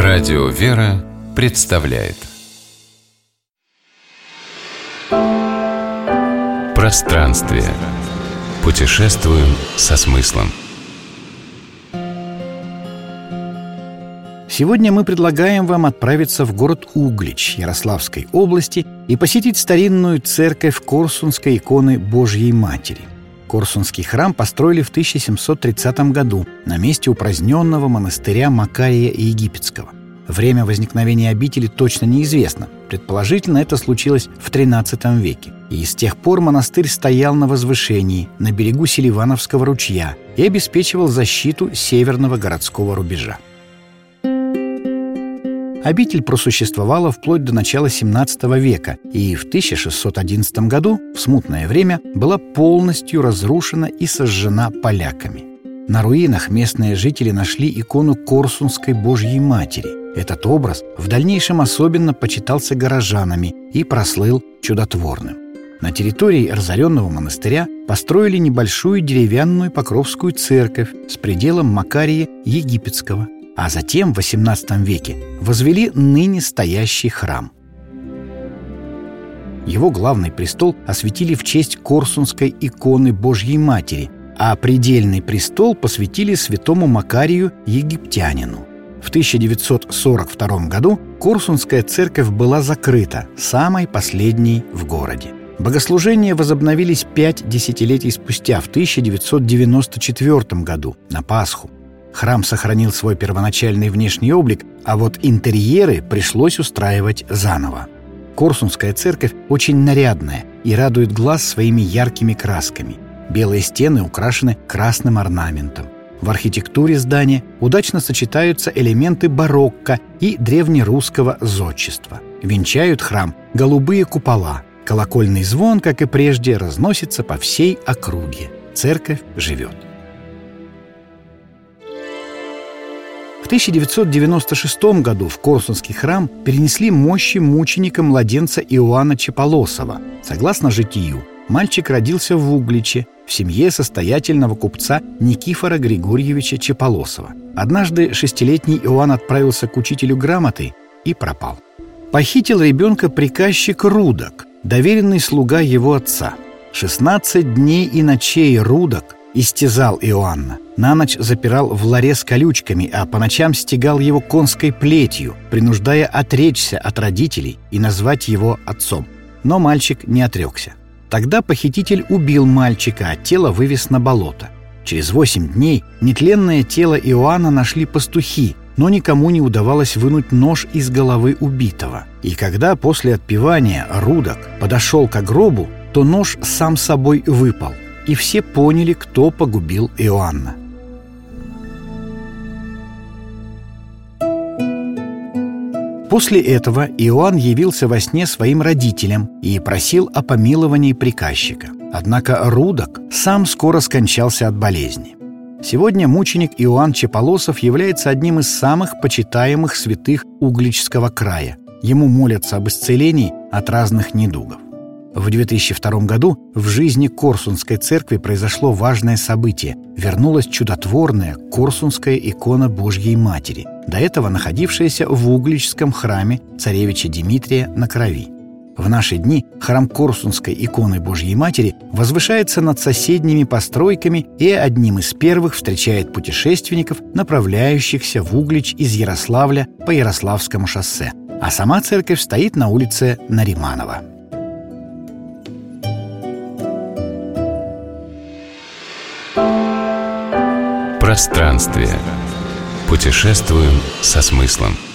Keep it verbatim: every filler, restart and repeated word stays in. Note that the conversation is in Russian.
Радио «Вера» представляет Пространствие. Путешествуем со смыслом. Сегодня мы предлагаем вам отправиться в город Углич Ярославской области и посетить старинную церковь Корсунской иконы Божьей Матери. Корсунский храм построили в тысяча семьсот тридцатом году на месте упраздненного монастыря Макария Египетского. Время возникновения обители точно неизвестно. Предположительно, это случилось в тринадцатом веке. И с тех пор монастырь стоял на возвышении, на берегу Селивановского ручья и обеспечивал защиту северного городского рубежа. Обитель просуществовала вплоть до начала семнадцатого века и в тысяча шестьсот одиннадцатом году, в смутное время, была полностью разрушена и сожжена поляками. На руинах местные жители нашли икону Корсунской Божьей Матери. Этот образ в дальнейшем особенно почитался горожанами и прослыл чудотворным. На территории разоренного монастыря построили небольшую деревянную Покровскую церковь с пределом Макария Египетского, а затем в восемнадцатом веке возвели ныне стоящий храм. Его главный престол осветили в честь Корсунской иконы Божьей Матери, а предельный престол посвятили святому Макарию Египтянину. В тысяча девятьсот сорок втором году Корсунская церковь была закрыта, самой последней в городе. Богослужения возобновились пять десятилетий спустя, в тысяча девятьсот девяносто четвёртом году, на Пасху. Храм сохранил свой первоначальный внешний облик, а вот интерьеры пришлось устраивать заново. Корсунская церковь очень нарядная и радует глаз своими яркими красками. Белые стены украшены красным орнаментом. В архитектуре здания удачно сочетаются элементы барокко и древнерусского зодчества. Венчают храм голубые купола. Колокольный звон, как и прежде, разносится по всей округе. Церковь живет. В тысяча девятьсот девяносто шестом году в Корсунский храм перенесли мощи мученика-младенца Иоанна Чеполосова. Согласно житию, мальчик родился в Угличе, в семье состоятельного купца Никифора Григорьевича Чеполосова. Однажды шестилетний Иоанн отправился к учителю грамоты и пропал. Похитил ребенка приказчик Рудок, доверенный слуга его отца. шестнадцать дней и ночей Рудок истязал Иоанна. На ночь запирал в ларе с колючками, а по ночам стегал его конской плетью, принуждая отречься от родителей и назвать его отцом. Но мальчик не отрекся. Тогда похититель убил мальчика, а тело вывез на болото. Через восемь дней нетленное тело Иоанна нашли пастухи, но никому не удавалось вынуть нож из головы убитого. И когда после отпевания Рудок подошел к гробу, то нож сам собой выпал, и все поняли, кто погубил Иоанна. После этого Иоанн явился во сне своим родителям и просил о помиловании приказчика. Однако Рудок сам скоро скончался от болезни. Сегодня мученик Иоанн Чеполосов является одним из самых почитаемых святых Угличского края. Ему молятся об исцелении от разных недугов. В две тысячи втором году в жизни Корсунской церкви произошло важное событие. Вернулась чудотворная Корсунская икона Божьей Матери, до этого находившаяся в Угличском храме царевича Дмитрия на Крови. В наши дни храм Корсунской иконы Божьей Матери возвышается над соседними постройками и одним из первых встречает путешественников, направляющихся в Углич из Ярославля по Ярославскому шоссе. А сама церковь стоит на улице Нариманова. Пространствие. Путешествуем со смыслом.